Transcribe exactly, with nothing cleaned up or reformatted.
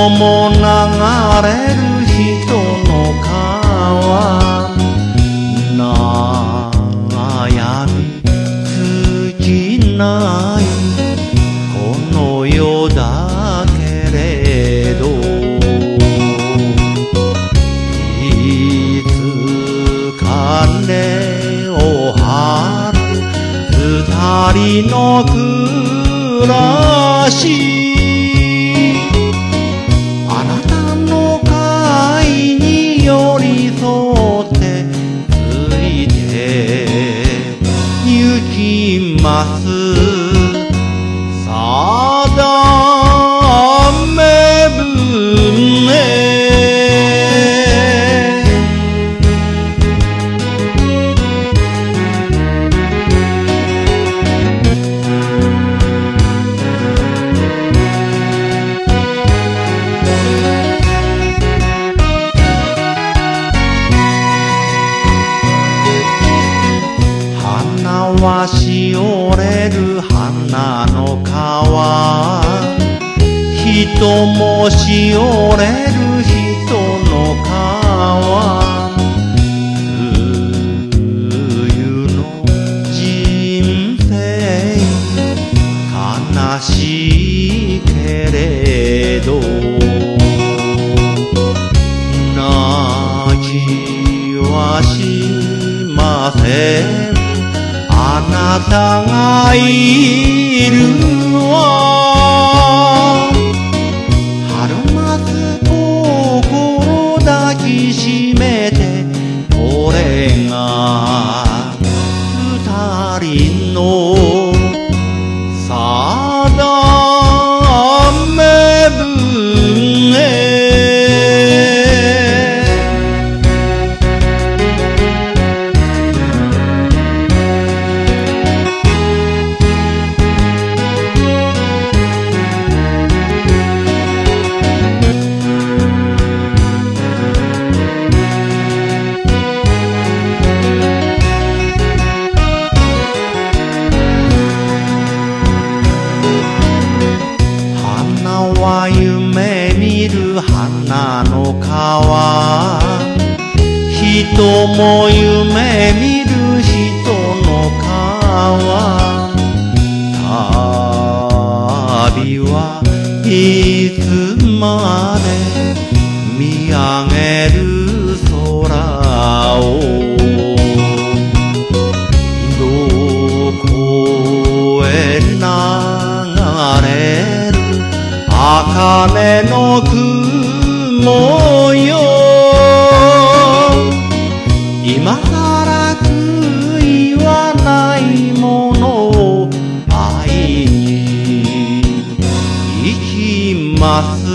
も流れる人の川悩み尽きないこの世だけれどいつか根を張る二人の暮らしあなたの会に寄り添ってついて行きます定め船はしおれる花の皮人もしおれる人の皮冬の人生悲しいけれど泣きはしませんあなたがいるわ春松心抱きしめてこれが二人の定め船夢見る花の皮人も夢見る人の皮旅はいつまで見上げる空をどこへ流れる茜の雲よ今から悔いはないものを愛に行きます